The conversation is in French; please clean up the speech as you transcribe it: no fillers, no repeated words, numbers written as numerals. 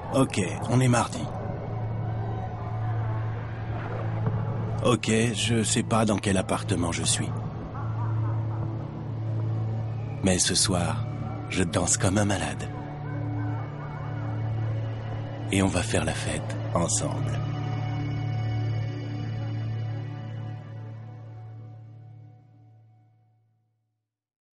Ok, on est mardi. Ok, je sais pas dans quel appartement je suis. Mais ce soir, je danse comme un malade. Et on va faire la fête ensemble.